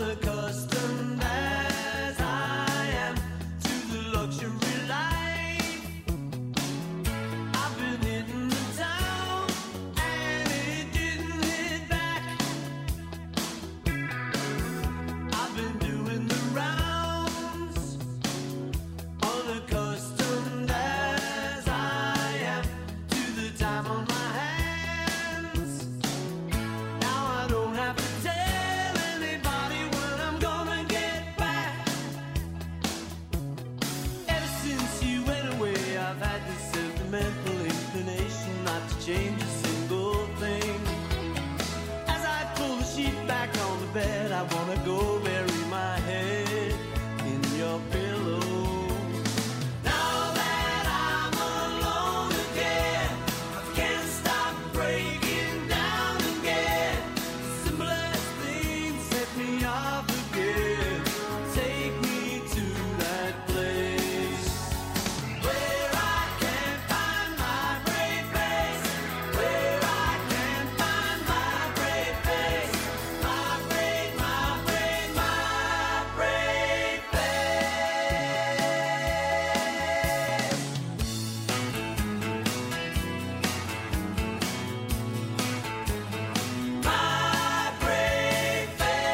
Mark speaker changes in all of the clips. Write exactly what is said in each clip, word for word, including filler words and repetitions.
Speaker 1: unaccustomed as I am to the luxury life. I've been hitting the town and it didn't hit back. I've been doing the rounds, unaccustomed as I am to the time on my hands. Now I don't have to tell anybody when I'm gonna get back. Ever since you went away, I've had this sentimental inclination not to change a single thing. As I pull the sheet back on the bed, I wanna go bury my head in your pillow. Now that I'm alone again, I can't stop breaking down again. The simplest things set me off again. Take me to that place where I can find my brave face, where I can find my brave face, my brave, my brave, my brave face. My brave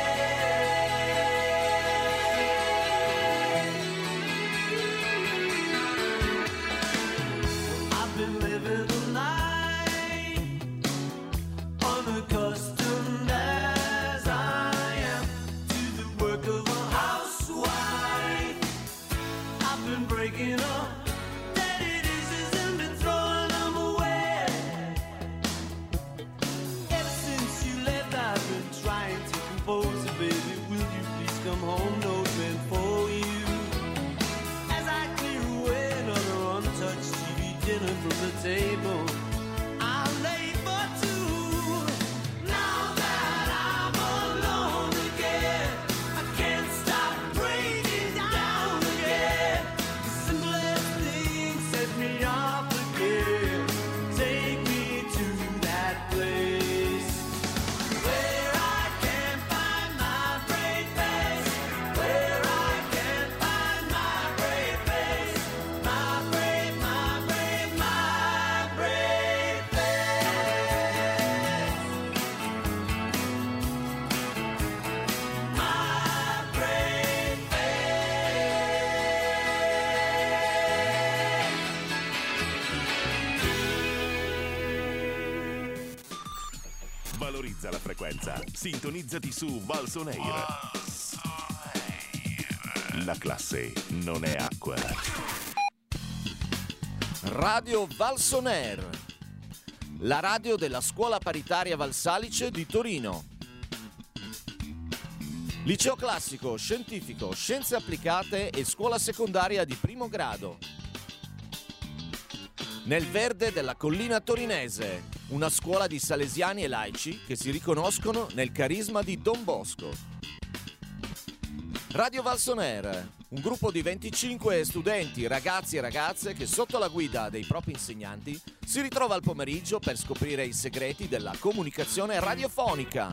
Speaker 1: face. I've been living the life, unaccustomed as I am to the work of a housewife. I've been breaking up daddy dishes and been throwing them away. Ever since you left, I've been trying to compose it, baby. Will you please come home? Note meant for you. As I clear away another untouched T V dinner from the table, I'm late for two. Now that I'm alone again, I can't stop breaking down again. The simplest thing set me off again. Take me to that place where I can find my brave face, where I can find my brave face, my brave, my brave, my brave face, my brave face.
Speaker 2: Valorizza la frequenza. Sintonizzati su Valson Air. La classe non è acqua.
Speaker 3: Radio Valson Air, la radio della scuola paritaria Valsalice di Torino. Liceo classico, scientifico, scienze applicate e scuola secondaria di primo grado. Nel verde della collina torinese, una scuola di salesiani e laici che si riconoscono nel carisma di Don Bosco. Radio Valson Air, un gruppo di venticinque studenti, ragazzi e ragazze che sotto la guida dei propri insegnanti si ritrova al pomeriggio per scoprire i segreti della comunicazione radiofonica.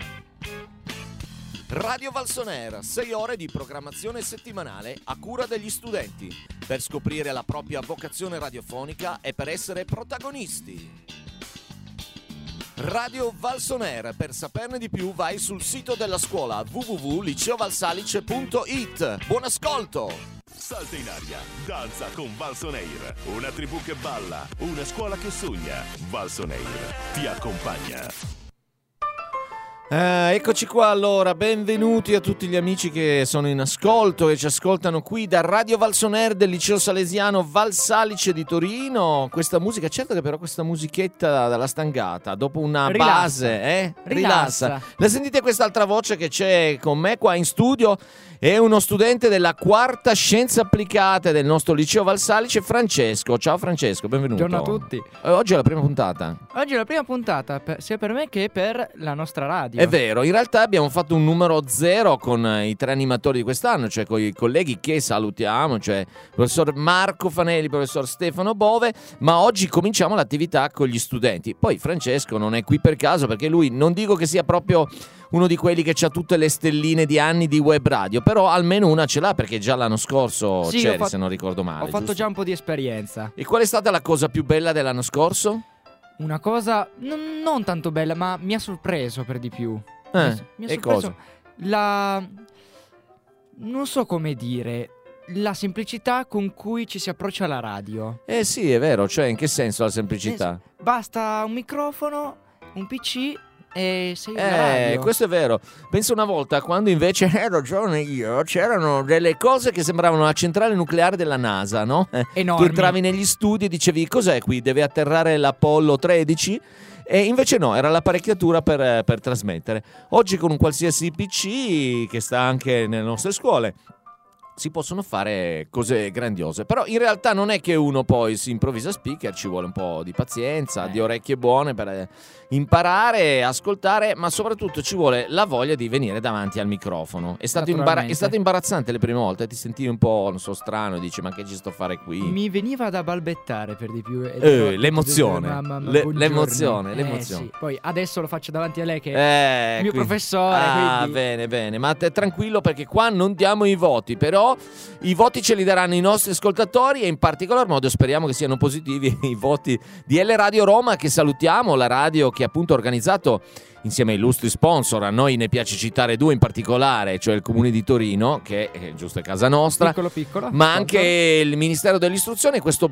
Speaker 3: Radio Valson Air, sei ore di programmazione settimanale a cura degli studenti, per scoprire la propria vocazione radiofonica e per essere protagonisti. Radio Valson Air, per saperne di più vai sul sito della scuola w w w punto liceo valsalice punto i t. Buon ascolto!
Speaker 2: Salta in aria, danza con Valson Air. Una tribù che balla, una scuola che sogna. Valson Air ti accompagna.
Speaker 3: Eh, eccoci qua allora, benvenuti a tutti gli amici che sono in ascolto e ci ascoltano qui da Radio Valson Air del liceo salesiano Valsalice di Torino. Questa musica, certo che però questa musichetta dalla stangata, dopo una
Speaker 4: Rilassa.
Speaker 3: base, eh?
Speaker 4: Rilassa.
Speaker 3: Rilassa. La sentite quest'altra voce che c'è con me qua in studio? È uno studente della quarta scienze applicate del nostro liceo Valsalice, Francesco. Ciao Francesco, benvenuto.
Speaker 4: Buongiorno a tutti.
Speaker 3: Eh, Oggi è la prima puntata.
Speaker 4: Oggi è la prima puntata, per- sia per me che per la nostra radio.
Speaker 3: È vero, in realtà abbiamo fatto un numero zero con i tre animatori di quest'anno, cioè con i colleghi che salutiamo, cioè il professor Marco Fanelli, il professor Stefano Bove, ma oggi cominciamo l'attività con gli studenti. Poi Francesco non è qui per caso, perché lui non dico che sia proprio uno di quelli che ha tutte le stelline di anni di web radio, però almeno una ce l'ha, perché già l'anno scorso
Speaker 4: Sì,
Speaker 3: c'eri,
Speaker 4: ho fatto-
Speaker 3: se non ricordo male.
Speaker 4: Ho fatto
Speaker 3: giusto?
Speaker 4: già un po' di esperienza.
Speaker 3: E qual è stata la cosa più bella dell'anno scorso?
Speaker 4: Una cosa non, non tanto bella, ma mi ha sorpreso per di più.
Speaker 3: Eh,
Speaker 4: mi ha, mi ha
Speaker 3: e
Speaker 4: sorpreso
Speaker 3: cosa?
Speaker 4: la... non so come dire... la semplicità con cui ci si approccia alla radio.
Speaker 3: Eh sì, è vero, cioè in che senso la semplicità?
Speaker 4: Basta un microfono, un P C e sei in
Speaker 3: Eh,
Speaker 4: radio.
Speaker 3: questo è vero. Penso una volta, quando invece ero ragione io, c'erano delle cose che sembravano la centrale nucleare della NASA, no? Eh,
Speaker 4: Enormi.
Speaker 3: tu entravi negli studi e dicevi: cos'è qui? Deve atterrare l'Apollo tredici? E invece no, era l'apparecchiatura per, per trasmettere. Oggi con un qualsiasi P C che sta anche nelle nostre scuole si possono fare cose grandiose. Però in realtà non è che uno poi si improvvisa speaker, ci vuole un po' di pazienza,
Speaker 4: Eh.
Speaker 3: di orecchie buone per eh, imparare, ascoltare, ma soprattutto ci vuole la voglia di venire davanti al microfono. È stato, imbara- è
Speaker 4: Naturalmente.
Speaker 3: stato imbarazzante le prime volte, ti sentivi un po', non so, strano, dici: ma che ci sto a fare qui?
Speaker 4: Mi veniva da balbettare per di più. ed
Speaker 3: Eh,
Speaker 4: ero-
Speaker 3: l'emozione.
Speaker 4: Mamma, ma
Speaker 3: Le-
Speaker 4: buongiorno.
Speaker 3: l'emozione,
Speaker 4: Eh,
Speaker 3: l'emozione.
Speaker 4: sì. Poi adesso lo faccio davanti a lei che
Speaker 3: Eh,
Speaker 4: il mio
Speaker 3: quindi-
Speaker 4: professore.
Speaker 3: Ah,
Speaker 4: quindi...
Speaker 3: bene, bene. Ma te, tranquillo, perché qua non diamo i voti. Però i voti ce li daranno i nostri ascoltatori, e in particolar modo speriamo che siano positivi i voti di L Radio Roma, che salutiamo, la radio che appunto ha organizzato insieme ai illustri sponsor. A noi ne piace citare due in particolare, cioè il Comune di Torino, che è giusto è casa nostra,
Speaker 4: Piccolo piccolo.
Speaker 3: ma anche il Ministero dell'Istruzione, questo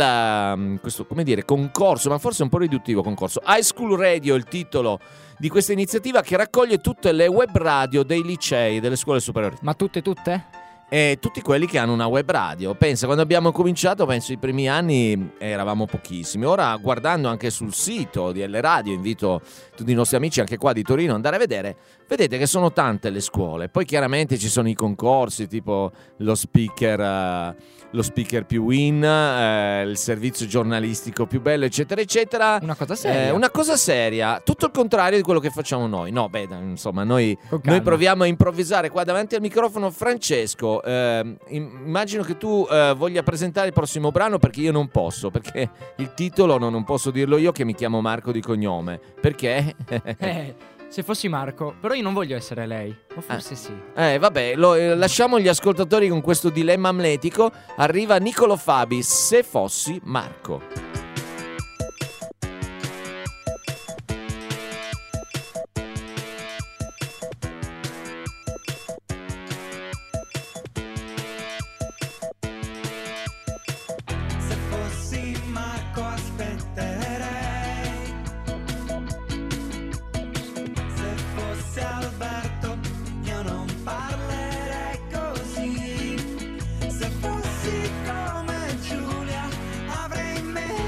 Speaker 3: bel, questo, come dire, concorso, ma forse un po' riduttivo concorso. High School Radio è il titolo di questa iniziativa, che raccoglie tutte le web radio dei licei, delle scuole superiori.
Speaker 4: Ma tutte tutte?
Speaker 3: E tutti quelli che hanno una web radio. Pensa, quando abbiamo cominciato, penso i primi anni eravamo pochissimi. Ora, guardando anche sul sito di L Radio, invito tutti i nostri amici anche qua di Torino ad andare a vedere, vedete che sono tante le scuole. Poi chiaramente ci sono i concorsi, tipo lo speaker eh, lo speaker più in, eh, il servizio giornalistico più bello, eccetera eccetera.
Speaker 4: Una cosa seria.
Speaker 3: Eh, una cosa seria, tutto il contrario di quello che facciamo noi. No, beh, insomma, noi,
Speaker 4: Con calma.
Speaker 3: noi proviamo a improvvisare qua davanti al microfono. Francesco, eh, immagino che tu eh, voglia presentare il prossimo brano, perché io non posso, perché il titolo no, non posso dirlo io, che mi chiamo Marco di cognome. Perché?
Speaker 4: Eh, se fossi Marco, però io non voglio essere lei. O forse sì.
Speaker 3: Eh, vabbè, lo, eh, lasciamo gli ascoltatori con questo dilemma amletico. Arriva Niccolò Fabi, Se fossi Marco.
Speaker 1: Se fossi Marco aspetterei, se fossi Alberto io non parlerei così, se fossi come Giulia avrei in mente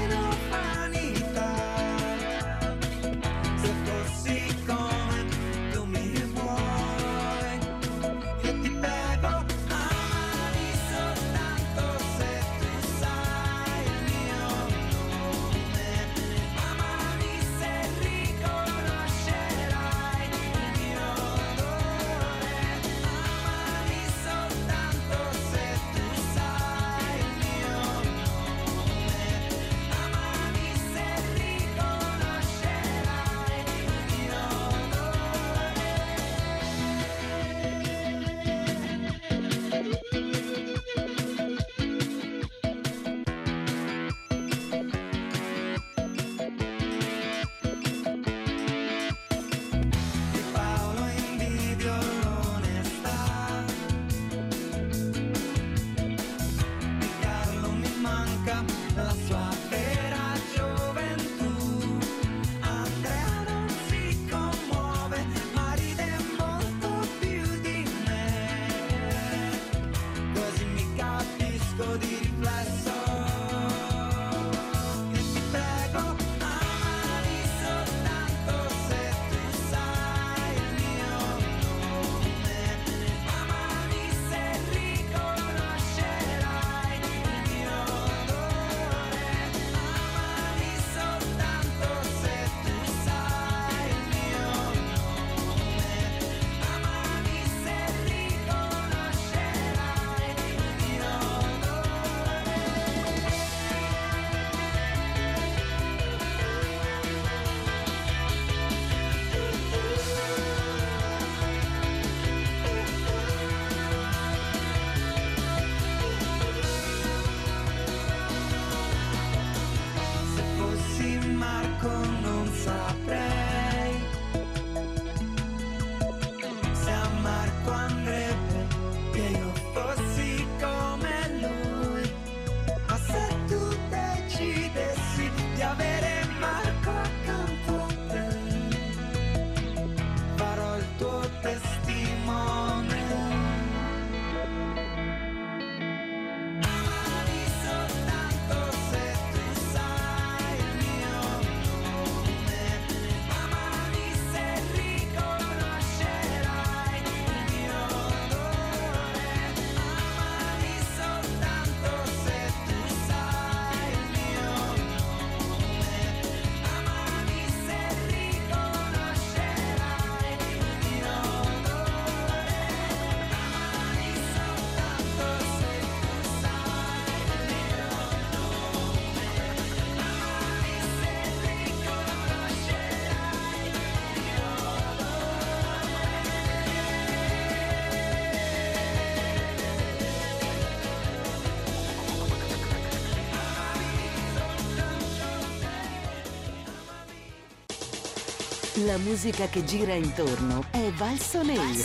Speaker 5: La musica che gira intorno è Valsoneir.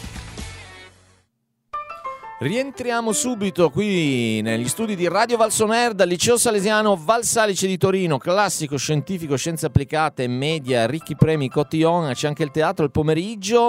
Speaker 3: Rientriamo subito qui negli studi di Radio Valsoner dal Liceo Salesiano Val Salice di Torino, classico, scientifico, scienze applicate, media, ricchi premi, cotillon, c'è anche il teatro il pomeriggio.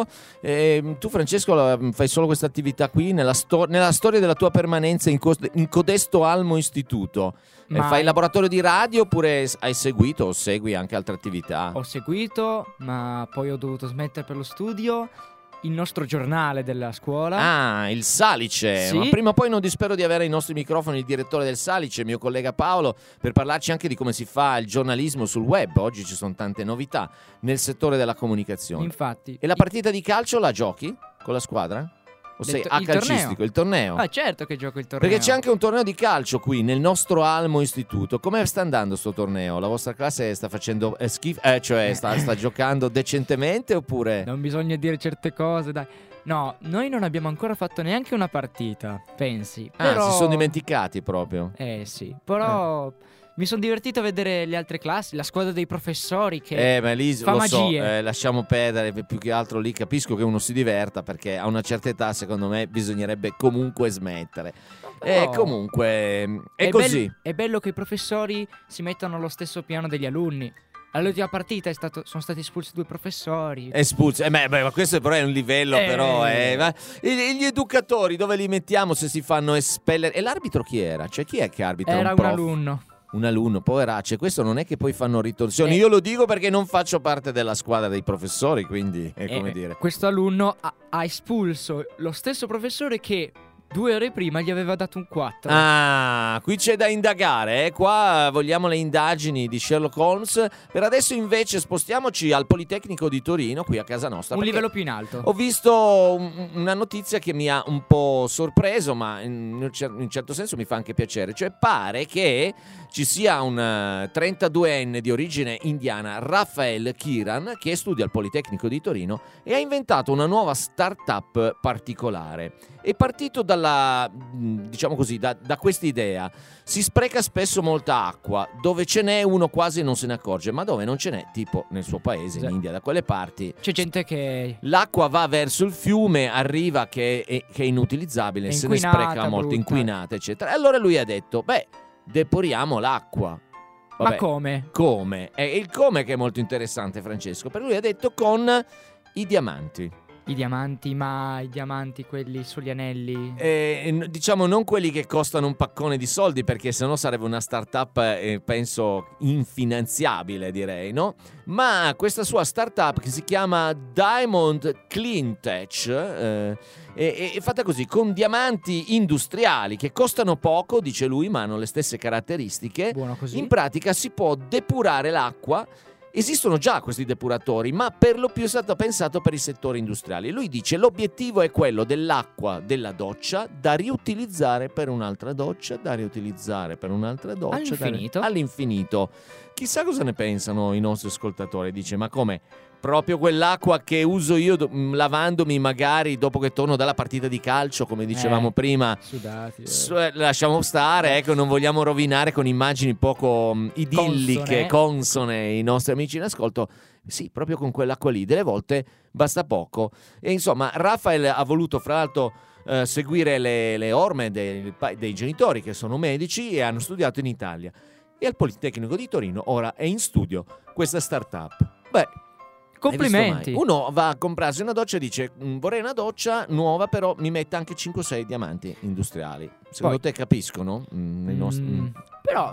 Speaker 3: E tu Francesco fai solo questa attività qui nella, sto- nella storia della tua permanenza in, co- in codesto Almo Istituto. Ma... fai laboratorio di radio oppure hai seguito o segui anche altre attività?
Speaker 4: Ho seguito, ma poi ho dovuto smettere per lo studio. Il nostro giornale della scuola.
Speaker 3: Ah, il Salice.
Speaker 4: Sì.
Speaker 3: Ma prima o poi non dispero di avere ai nostri microfoni il direttore del Salice, mio collega Paolo, per parlarci anche di come si fa il giornalismo sul web. Oggi ci sono tante novità nel settore della comunicazione.
Speaker 4: Infatti.
Speaker 3: E la partita di calcio la giochi con la squadra? O sei
Speaker 4: to-
Speaker 3: a
Speaker 4: il
Speaker 3: calcistico?
Speaker 4: torneo.
Speaker 3: Il torneo?
Speaker 4: Ah, certo che gioco il torneo.
Speaker 3: Perché c'è anche un torneo di calcio qui nel nostro Almo Istituto. Come sta andando sto torneo? La vostra classe sta facendo eh, schifo? Eh, cioè sta, sta giocando decentemente oppure?
Speaker 4: Non bisogna dire certe cose, dai. No, noi non abbiamo ancora fatto neanche una partita, pensi.
Speaker 3: Ah,
Speaker 4: Però...
Speaker 3: si sono dimenticati proprio.
Speaker 4: Eh sì, però... Eh. Mi sono divertito a vedere le altre classi, la squadra dei professori che
Speaker 3: eh, ma lì,
Speaker 4: fa
Speaker 3: lo
Speaker 4: magie.
Speaker 3: So, eh, lasciamo perdere, più che altro lì capisco che uno si diverta perché a una certa età secondo me bisognerebbe comunque smettere. E
Speaker 4: Oh.
Speaker 3: comunque è,
Speaker 4: è
Speaker 3: così.
Speaker 4: Bello, è bello che i professori si mettano allo stesso piano degli alunni. All'ultima partita è stato, sono stati espulsi due professori.
Speaker 3: Espulsi, eh, beh, beh, ma questo però è un livello,
Speaker 4: Eh.
Speaker 3: però. Eh, ma- e, e gli educatori dove li mettiamo se si fanno espellere? E l'arbitro chi era? Cioè chi è che arbitra?
Speaker 4: Era
Speaker 3: un,
Speaker 4: un
Speaker 3: prof?
Speaker 4: alunno.
Speaker 3: Un alunno, poveraccio. Questo non è che poi fanno ritorsioni.
Speaker 4: Eh.
Speaker 3: Io lo dico perché non faccio parte della squadra dei professori, quindi è come
Speaker 4: Eh,
Speaker 3: dire.
Speaker 4: Questo alunno ha, ha espulso lo stesso professore che due ore prima gli aveva dato un quattro.
Speaker 3: Ah, qui c'è da indagare, eh? Qua vogliamo le indagini di Sherlock Holmes. Per adesso invece spostiamoci al Politecnico di Torino, qui a casa nostra.
Speaker 4: un
Speaker 3: perché
Speaker 4: livello più in alto.
Speaker 3: Ho visto un- una notizia che mi ha un po' sorpreso, ma in un, cer- in un certo senso mi fa anche piacere. Cioè pare che ci sia un eh, trentaduenne di origine indiana, Rafael Kiran, che studia al Politecnico di Torino e ha inventato una nuova startup particolare. È partito dalla, mh, diciamo così, da, da quest'idea. Si spreca spesso molta acqua, dove ce n'è uno quasi non se ne accorge, ma dove non ce n'è, tipo nel suo paese,
Speaker 4: Sì.
Speaker 3: in India, da quelle parti,
Speaker 4: C'è gente che
Speaker 3: l'acqua va verso il fiume, arriva che è, che è inutilizzabile,
Speaker 4: È
Speaker 3: se ne
Speaker 4: inquinata,
Speaker 3: spreca molto,
Speaker 4: brutta.
Speaker 3: inquinata, eccetera. E allora lui ha detto, beh, depuriamo l'acqua. Vabbè,
Speaker 4: Ma come?
Speaker 3: come? È il come che è molto interessante, Francesco. Per lui ha detto con i diamanti.
Speaker 4: I diamanti, ma i diamanti quelli sugli anelli.
Speaker 3: Eh, n- diciamo non quelli che costano un paccone di soldi, perché sennò sarebbe una startup eh, penso infinanziabile, direi, no? Ma questa sua startup che si chiama Diamond Clean Tech eh, è, è fatta così, con diamanti industriali che costano poco, dice lui, ma hanno le stesse caratteristiche.
Speaker 4: Buono così.
Speaker 3: In pratica si può depurare l'acqua. Esistono già questi depuratori, ma per lo più è stato pensato per i settori industriali. Lui dice l'obiettivo è quello dell'acqua della doccia da riutilizzare per un'altra doccia, da riutilizzare per un'altra doccia.
Speaker 4: All'infinito.
Speaker 3: Da... All'infinito. Chissà cosa ne pensano i nostri ascoltatori. Dice, ma come? Proprio quell'acqua che uso io do- mh, lavandomi magari dopo che torno dalla partita di calcio, come dicevamo
Speaker 4: Eh,
Speaker 3: prima.
Speaker 4: Sudati. eh.
Speaker 3: S- eh, lasciamo stare, ecco, non vogliamo rovinare con immagini poco mh, idilliche,
Speaker 4: Consone.
Speaker 3: consone i nostri amici in ascolto. Sì, proprio con quell'acqua lì, delle volte basta poco. E insomma, Rafael ha voluto fra l'altro eh, seguire le, le orme dei, pa- dei genitori che sono medici e hanno studiato in Italia. E al Politecnico di Torino ora è in studio questa startup. Beh,
Speaker 4: Complimenti.
Speaker 3: hai visto mai? Uno va a comprarsi una doccia e dice "Mm, vorrei una doccia nuova, però mi metta anche cinque sei diamanti industriali". Secondo
Speaker 4: Poi-
Speaker 3: te capiscono? Mm, i nostri-
Speaker 4: Mm,
Speaker 3: mm.
Speaker 4: Però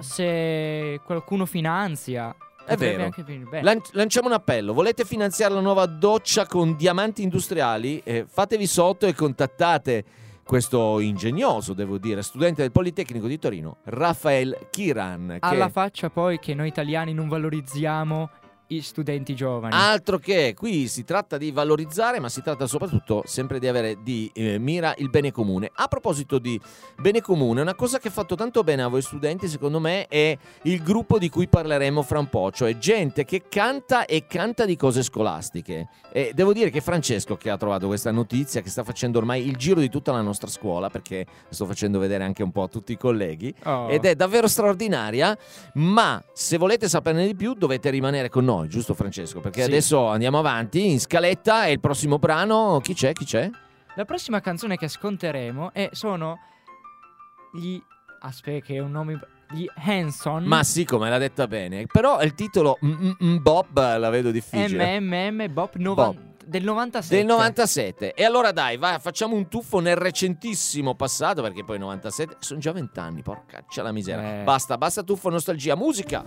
Speaker 4: se qualcuno finanzia
Speaker 3: È
Speaker 4: potrebbe
Speaker 3: vero.
Speaker 4: anche venire bene.
Speaker 3: Lan- lanciamo un appello. Volete finanziare la nuova doccia con diamanti industriali? Eh, fatevi sotto e contattate questo ingegnoso, devo dire, studente del Politecnico di Torino, Rafael Kiran. Che
Speaker 4: Alla faccia poi che noi italiani non valorizziamo i studenti giovani.
Speaker 3: altro che qui si tratta di valorizzare, ma si tratta soprattutto sempre di avere di eh, mira il bene comune. A proposito di bene comune, una cosa che ha fatto tanto bene a voi studenti, secondo me, è il gruppo di cui parleremo fra un po', cioè gente che canta e canta di cose scolastiche. E devo dire che Francesco, che ha trovato questa notizia, che sta facendo ormai il giro di tutta la nostra scuola, perché sto facendo vedere anche un po' a tutti i colleghi,
Speaker 4: Oh.
Speaker 3: ed è davvero straordinaria, ma se volete saperne di più dovete rimanere con noi noi, giusto Francesco? Perché
Speaker 4: Sì.
Speaker 3: adesso andiamo avanti in scaletta e il prossimo brano, chi c'è? Chi c'è?
Speaker 4: La prossima canzone che ascolteremo è, sono gli... Aspetta che è un nome... Gli Hanson.
Speaker 3: Ma sì, come l'ha detta bene. Però il titolo mm, mm, mm, Bob la vedo difficile.
Speaker 4: M M M Bob, novan-
Speaker 3: Bob.
Speaker 4: del novantasette.
Speaker 3: Del novantasette. E allora dai, vai, facciamo un tuffo nel recentissimo passato, perché poi novantasette sono già vent'anni, porcaccia la miseria.
Speaker 4: Eh.
Speaker 3: Basta, basta tuffo, nostalgia, musica.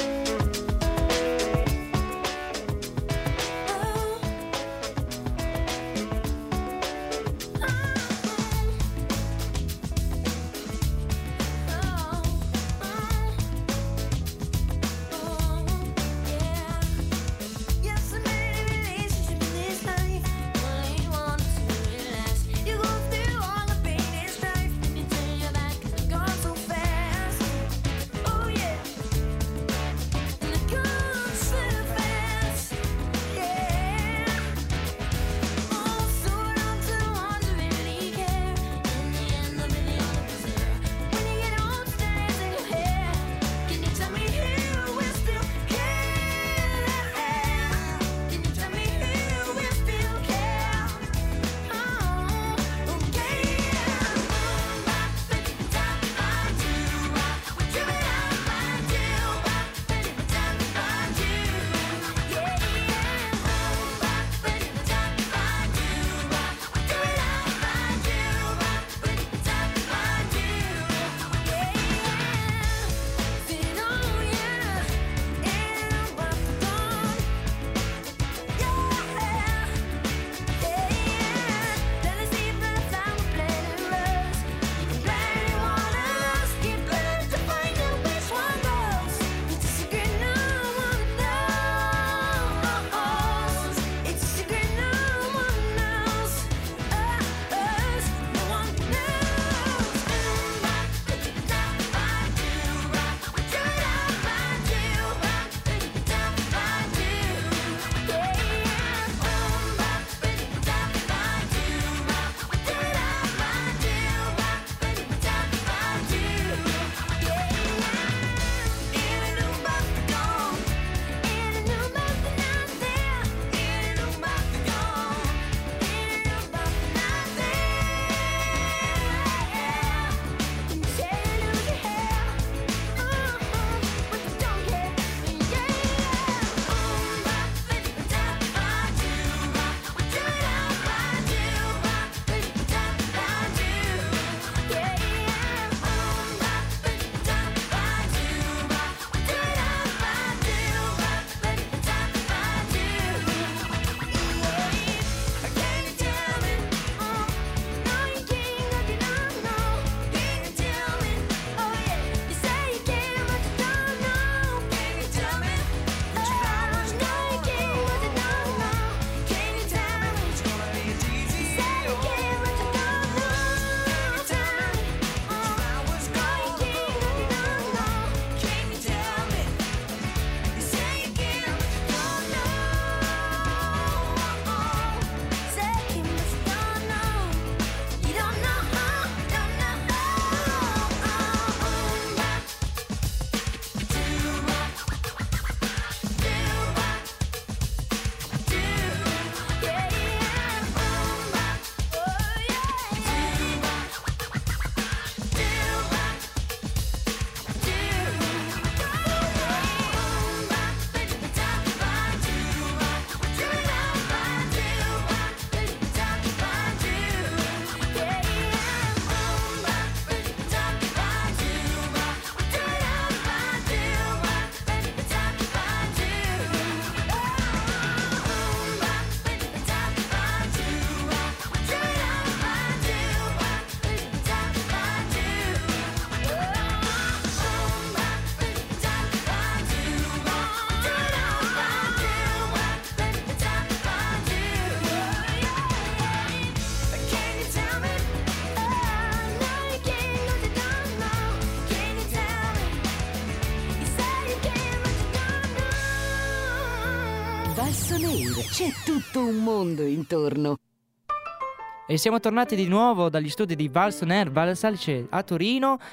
Speaker 5: Valsoneir, c'è tutto un mondo intorno.
Speaker 4: E siamo tornati di nuovo dagli studi di Valsoneir, Val Salice a Torino.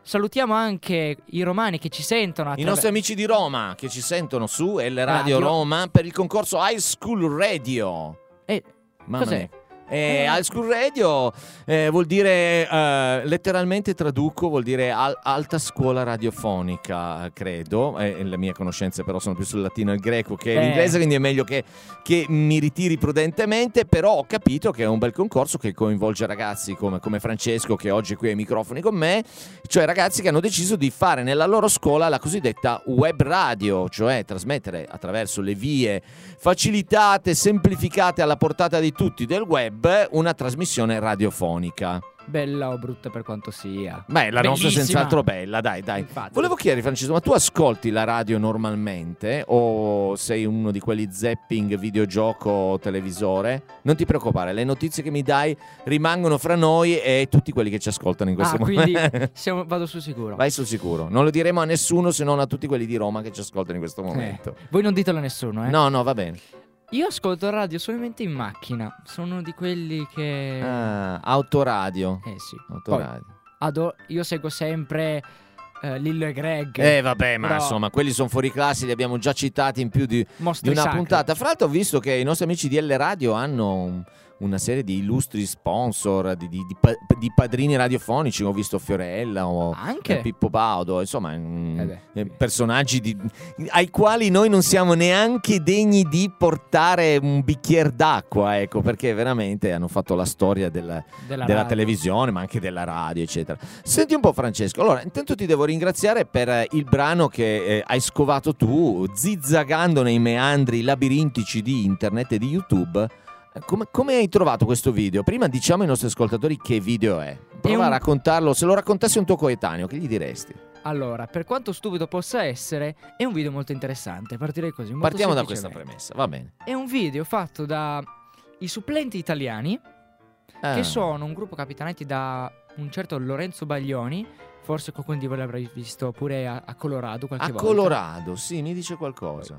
Speaker 4: Salutiamo anche i romani che ci sentono
Speaker 3: I
Speaker 4: attraver-
Speaker 3: nostri amici di Roma che ci sentono su L Radio
Speaker 4: Radio.
Speaker 3: Roma per il concorso High School Radio.
Speaker 4: Eh,
Speaker 3: Mamma
Speaker 4: cos'è?
Speaker 3: mia. Eh, High School Radio eh, vuol dire, eh, letteralmente traduco, vuol dire al- alta scuola radiofonica, credo. Eh, le mie conoscenze però sono più sul latino e il greco che
Speaker 4: Eh.
Speaker 3: l'inglese, quindi è meglio che, che mi ritiri prudentemente. Però ho capito che è un bel concorso che coinvolge ragazzi come, come Francesco, che oggi è qui ai microfoni con me, cioè ragazzi che hanno deciso di fare nella loro scuola la cosiddetta web radio, cioè trasmettere attraverso le vie facilitate, semplificate alla portata di tutti del web una trasmissione radiofonica.
Speaker 4: Bella o brutta per quanto sia.
Speaker 3: Beh, la nostra è
Speaker 4: Bellissima.
Speaker 3: senz'altro bella, dai, dai.
Speaker 4: Infatti.
Speaker 3: Volevo chiedere, Francesco, ma tu ascolti la radio normalmente o sei uno di quelli zapping videogioco televisore? Non ti preoccupare, le notizie che mi dai rimangono fra noi e tutti quelli che ci ascoltano in questo
Speaker 4: Ah, quindi
Speaker 3: momento.
Speaker 4: siamo- vado sul sicuro.
Speaker 3: Vai sul sicuro, non lo diremo a nessuno se non a tutti quelli di Roma che ci ascoltano in questo momento.
Speaker 4: Eh, voi non ditelo a nessuno, eh.
Speaker 3: No, no, va bene.
Speaker 4: Io ascolto radio solamente in macchina. Sono uno di quelli che...
Speaker 3: Ah, autoradio.
Speaker 4: Eh sì.
Speaker 3: Autoradio.
Speaker 4: Poi, ado- io seguo sempre eh, Lillo e Greg.
Speaker 3: Eh vabbè, ma
Speaker 4: Però
Speaker 3: insomma, quelli sono fuori classe, li abbiamo già citati in più di,
Speaker 4: Mostri
Speaker 3: di una
Speaker 4: sacri.
Speaker 3: puntata. Fra l'altro ho visto che i nostri amici di L Radio hanno un- una serie di illustri sponsor, di, di- di pa- di padrini radiofonici. Ho visto Fiorella o
Speaker 4: Anche?
Speaker 3: eh, Pippo Baudo, insomma, mm,
Speaker 4: Eh beh,
Speaker 3: eh,
Speaker 4: sì.
Speaker 3: personaggi di- ai quali noi non siamo neanche degni di portare un bicchiere d'acqua, ecco, perché veramente hanno fatto la storia della,
Speaker 4: Della,
Speaker 3: della
Speaker 4: radio.
Speaker 3: televisione, ma anche della radio, eccetera. Senti un po', Francesco. Allora, intanto ti devo ringraziare per eh, il brano che eh, hai scovato tu, zizzagando nei meandri labirintici di internet e di YouTube. Eh, Come, come hai trovato questo video? Prima diciamo ai nostri ascoltatori che video è. Prova
Speaker 4: un-
Speaker 3: a raccontarlo. Se lo raccontassi un tuo coetaneo, che gli diresti?
Speaker 4: Allora, per quanto stupido possa essere, è un video molto interessante. Partirei così. molto
Speaker 3: Partiamo da questa
Speaker 4: semplicemente.
Speaker 3: premessa, va bene.
Speaker 4: È un video fatto da i supplenti italiani,
Speaker 3: Ah.
Speaker 4: che sono un gruppo capitanati da un certo Lorenzo Baglioni. Forse qualcuno di voi l'avrai visto pure a, a Colorado qualche
Speaker 3: A
Speaker 4: volta.
Speaker 3: Colorado, sì, mi dice qualcosa.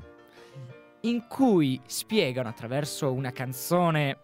Speaker 4: In cui spiegano attraverso una canzone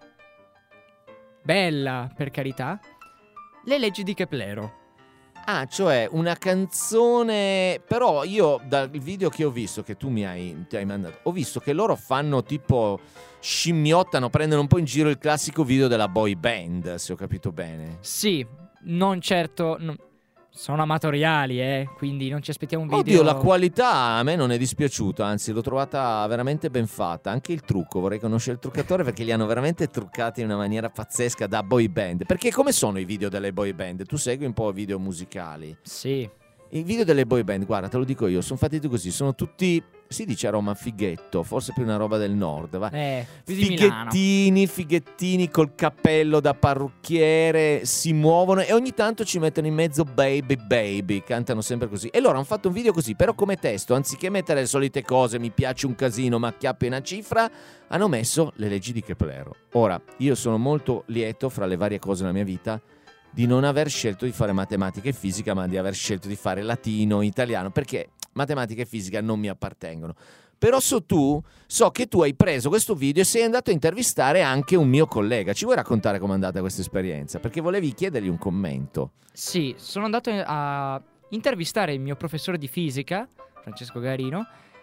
Speaker 4: bella, per carità, le leggi di Keplero.
Speaker 3: Ah, cioè una canzone. Però io dal video che ho visto, che tu mi hai, ti hai mandato, ho visto che loro fanno tipo scimmiottano, prendono un po' in giro il classico video della boy band, se ho capito bene.
Speaker 4: Sì, non certo. non- sono amatoriali, eh. Quindi non ci aspettiamo un video.
Speaker 3: Oddio, la qualità a me non è dispiaciuta, anzi l'ho trovata veramente ben fatta. Anche il trucco, vorrei conoscere il truccatore perché li hanno veramente truccati in una maniera pazzesca da boy band. Perché come sono i video delle boy band? Tu segui un po' video musicali.
Speaker 4: Sì.
Speaker 3: I video delle boy band, guarda, te lo dico io, sono fatti così, sono tutti, si dice a Roma fighetto, forse più una roba del nord, va.
Speaker 4: Eh, più di Milano.
Speaker 3: Fighettini, fighettini col cappello da parrucchiere, si muovono e ogni tanto ci mettono in mezzo baby baby, cantano sempre così. E loro hanno fatto un video così, però come testo, anziché mettere le solite cose, mi piace un casino, ma acchiappi una cifra, hanno messo le leggi di Keplero. Ora, io sono molto lieto fra le varie cose nella mia vita di non aver scelto di fare matematica e fisica, ma di aver scelto di fare latino, italiano, perché matematica e fisica non mi appartengono. Però so tu, so che tu hai preso questo video e sei andato a intervistare anche un mio collega. Ci vuoi raccontare com'è andata questa esperienza? Perché volevi chiedergli un commento.
Speaker 4: Sì, sono andato a intervistare il mio professore di fisica, Francesco Garino,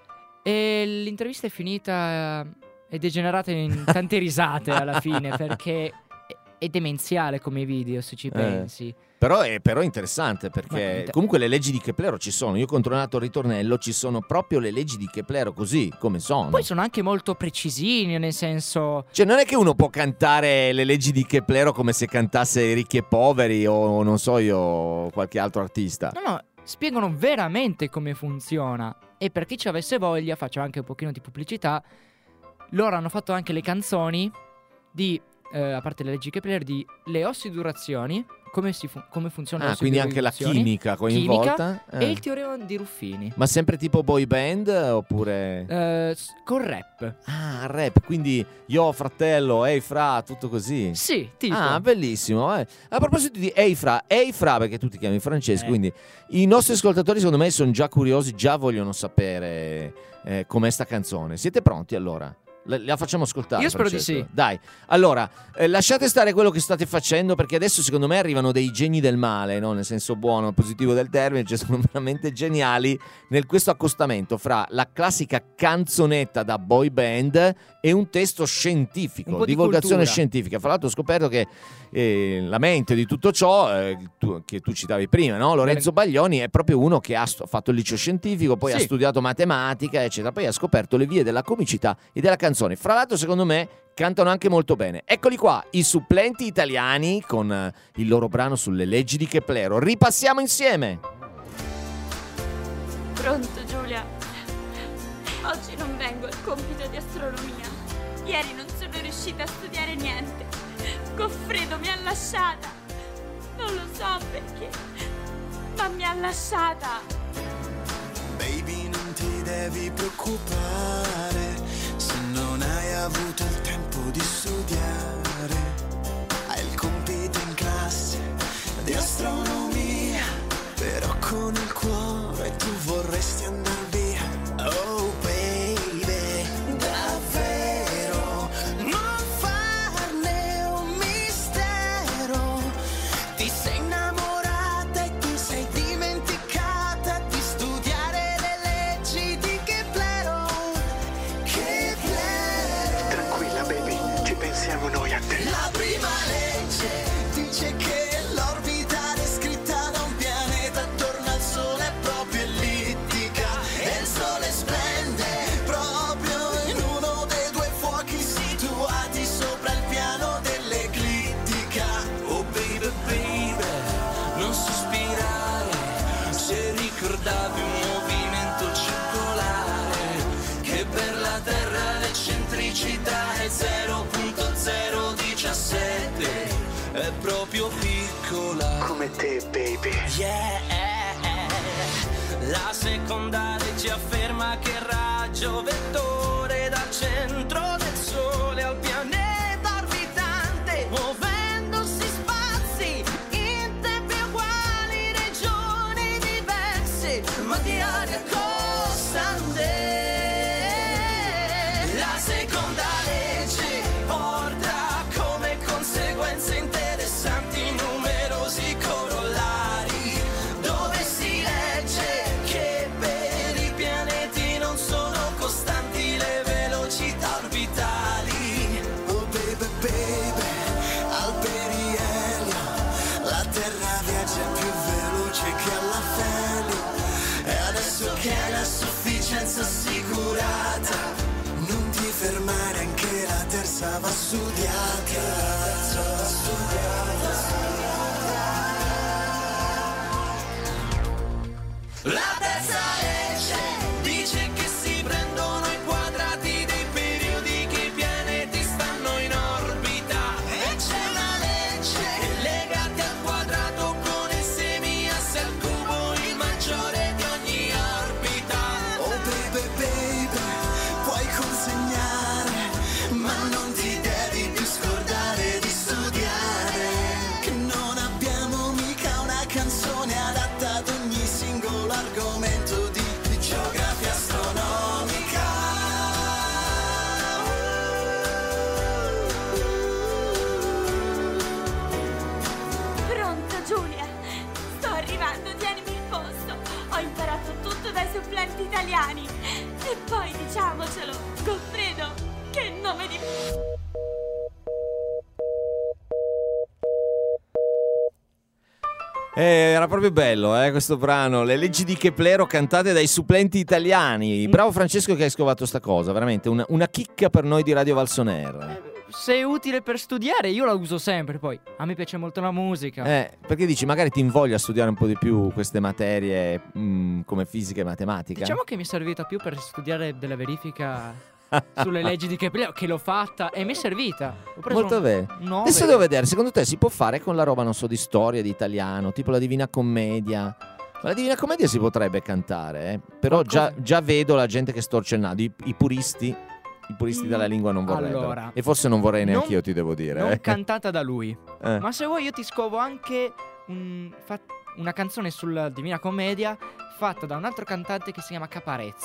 Speaker 4: e l'intervista è finita eh, è degenerata in tante risate alla fine, perché è- è demenziale come video, se ci pensi.
Speaker 3: Però è però interessante
Speaker 4: Ma
Speaker 3: perché
Speaker 4: inter-
Speaker 3: comunque le leggi di Keplero ci sono. Io ho controllato il ritornello, ci sono proprio le leggi di Keplero così come sono.
Speaker 4: Poi sono anche molto precisini, nel senso...
Speaker 3: Cioè non è che uno può cantare le leggi di Keplero come se cantasse Ricchi e Poveri o non so io qualche altro artista.
Speaker 4: No, no, spiegano veramente come funziona. E per chi ci avesse voglia, faccio anche un pochino di pubblicità, loro hanno fatto anche le canzoni di, eh, a parte le leggi Kepler, di le ossidurazioni, come, si fu- come funzionano
Speaker 3: Ah,
Speaker 4: le
Speaker 3: quindi anche la
Speaker 4: ossidurazioni,
Speaker 3: chimica coinvolta.
Speaker 4: e
Speaker 3: Eh.
Speaker 4: il teorema di Ruffini.
Speaker 3: Ma sempre tipo boy band oppure...
Speaker 4: Eh, s- col rap.
Speaker 3: Ah, rap, quindi io fratello, ehi fra, tutto così.
Speaker 4: Sì, tipo.
Speaker 3: Ah, bellissimo. eh. A proposito di Ehi Fra, Ehi Fra, perché tu ti chiami Francesco,
Speaker 4: Eh.
Speaker 3: quindi i nostri ascoltatori secondo me sono già curiosi, già vogliono sapere eh, com'è sta canzone. Siete pronti allora? La, la facciamo ascoltare?
Speaker 4: Io spero di
Speaker 3: Francesco?
Speaker 4: sì.
Speaker 3: Dai, allora, eh, lasciate stare quello che state facendo, perché adesso secondo me arrivano dei geni del male, no? Nel senso buono, positivo del termine, cioè sono veramente geniali nel questo accostamento fra la classica canzonetta da boy band e un testo scientifico,
Speaker 4: Un po' di
Speaker 3: divulgazione
Speaker 4: cultura.
Speaker 3: scientifica. Fra l'altro ho scoperto che eh, la mente di tutto ciò, eh, tu- che tu citavi prima, no? Lorenzo Baglioni è proprio uno che ha stu- fatto il liceo scientifico, poi
Speaker 4: Sì.
Speaker 3: ha studiato matematica, eccetera, poi ha scoperto le vie della comicità e della canzone. Fra l'altro, secondo me, cantano anche molto bene. Eccoli qua, i supplenti italiani con eh, il loro brano sulle leggi di Keplero. Ripassiamo insieme.
Speaker 6: Pronto Giulia? Oggi non vengo al compito di astronomia. Ieri non sono riuscita a studiare niente. Goffredo mi ha lasciata. Non lo so perché, ma mi ha lasciata.
Speaker 1: Baby, non ti devi preoccupare se non hai avuto il tempo di studiare. Hai il compito in classe di astronomia, però con il cuore tu vorresti andare via. Oh baby, davvero non farne un mistero. Ti sei innamorata e ti sei dimenticata di studiare le leggi di Keplero. Keplero.
Speaker 7: Tranquilla baby, ci pensiamo noi a te.
Speaker 1: La prima legge dice che l'orbita descritta da un pianeta attorno al Sole è proprio ellittica e il Sole splende proprio in uno dei due fuochi situati sopra il piano dell'eclittica. Oh baby baby, non sospirare se ricordavi un movimento circolare, che per la Terra l'eccentricità è zero virgola zero diciassette, è proprio piccola.
Speaker 7: Come te baby.
Speaker 1: Yeah. La seconda legge afferma che il raggio vettore dal centro del Sole al pianeta orbitante, muovendosi spazi in tempi uguali, regioni diverse, ma di area costante. La seconda legge porta come conseguenze interessanti numerosi corollari, dove si legge che per i pianeti non sono costanti le velocità orbitali. Oh baby baby, al perielio la Terra viaggia più veloce che alla Felio, e adesso che hai la sufficienza assicurata, non ti fermare, anche la terza va studiata. Va studiata. La terza legge dice che si prendono i quadrati dei periodi che i pianeti stanno in orbita, e c'è una legge che legati al quadrato con il semiasse al cubo, il maggiore di ogni orbita. Oh baby baby, puoi consegnare, ma non ti devi più scordare di studiare, che non abbiamo mica una canzone adatta ad ogni singolo argomento di geografia astronomica.
Speaker 6: Pronto Giulia? Sto arrivando, tienimi il posto. Ho imparato tutto dai supplenti italiani. E poi diciamocelo, Goffredo, che nome di...
Speaker 3: Eh, era proprio bello eh, questo brano, le leggi di Keplero cantate dai supplenti italiani. Bravo Francesco che hai scovato sta cosa, veramente una, una chicca per noi di Radio Valsoner.
Speaker 4: Se è utile per studiare, io la uso sempre. Poi a me piace molto la musica.
Speaker 3: Eh, perché dici magari ti invoglia a studiare un po' di più queste materie mh, come fisica e matematica?
Speaker 4: Diciamo che mi è servita più per studiare della verifica sulle leggi di Keplero, che l'ho fatta e mi è servita. Ho preso
Speaker 3: Molto
Speaker 4: un-
Speaker 3: bene.
Speaker 4: un nove.
Speaker 3: Adesso devo vedere, secondo te si può fare con la roba, non so, di storia, di italiano, tipo la Divina Commedia? Ma la Divina Commedia si potrebbe cantare, eh? Però già,
Speaker 4: Qualcosa-
Speaker 3: già vedo la gente che storce il naso, i, i puristi, i puristi
Speaker 4: Mm,
Speaker 3: della lingua non vorrebbero.
Speaker 4: allora,
Speaker 3: e forse non vorrei neanche
Speaker 4: non-
Speaker 3: io, ti devo dire.
Speaker 4: Non
Speaker 3: eh.
Speaker 4: cantata da lui.
Speaker 3: Eh.
Speaker 4: Ma se vuoi io ti scovo anche un- fa- una canzone sulla Divina Commedia fatta da un altro cantante che si chiama Caparezza.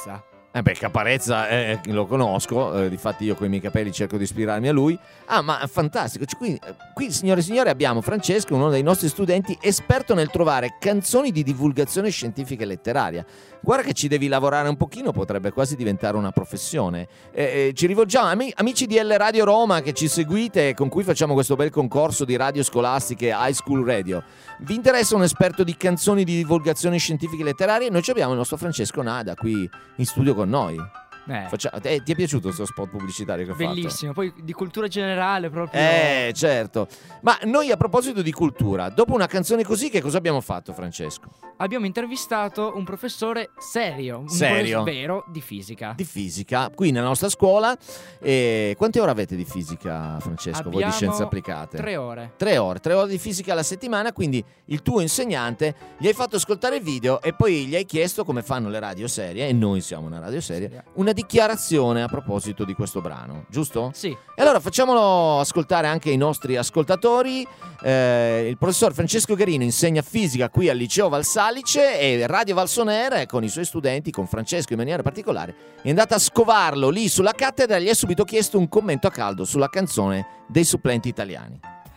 Speaker 3: Eh beh, Caparezza eh, lo conosco, eh, difatti io con i miei capelli cerco di ispirarmi a lui. Ah, ma fantastico. Cioè, qui, qui, signore e signori, abbiamo Francesco, uno dei nostri studenti, esperto nel trovare canzoni di divulgazione scientifica e letteraria. Guarda che ci devi lavorare un pochino, potrebbe quasi diventare una professione. Eh, eh, ci rivolgiamo, ami- amici di L Radio Roma che ci seguite, con cui facciamo questo bel concorso di radio scolastiche High School Radio. Vi interessa un esperto di canzoni di divulgazione scientifica e letteraria? Noi ci abbiamo il nostro Francesco Nada qui in studio con noi.
Speaker 4: Eh.
Speaker 3: Faccia- eh, ti è piaciuto questo spot pubblicitario che ho fatto?
Speaker 4: Bellissimo, poi di cultura generale proprio.
Speaker 3: Eh, certo. Ma noi, a proposito di cultura, dopo una canzone così, che cosa abbiamo fatto, Francesco?
Speaker 4: Abbiamo intervistato un professore serio, un
Speaker 3: Serio?
Speaker 4: professore vero di fisica.
Speaker 3: Di fisica, qui nella nostra scuola. E quante ore avete di fisica, Francesco? Voi di
Speaker 4: Abbiamo
Speaker 3: scienze applicate?
Speaker 4: Tre ore.
Speaker 3: Tre ore, tre ore di fisica alla settimana, quindi il tuo insegnante gli hai fatto ascoltare il video e poi gli hai chiesto, come fanno le radio serie, e noi siamo una radio seria, una dichiarazione a proposito di questo brano, giusto?
Speaker 4: Sì.
Speaker 3: E allora facciamolo ascoltare anche ai nostri ascoltatori. Eh, il professor Francesco Garino insegna fisica qui al liceo Valsalice e Radio Valsoner, con i suoi studenti, con Francesco in maniera particolare, è andata a scovarlo lì sulla cattedra e gli ha subito chiesto un commento a caldo sulla canzone dei supplenti italiani.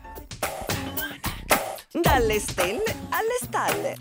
Speaker 8: Dalle stelle alle stalle.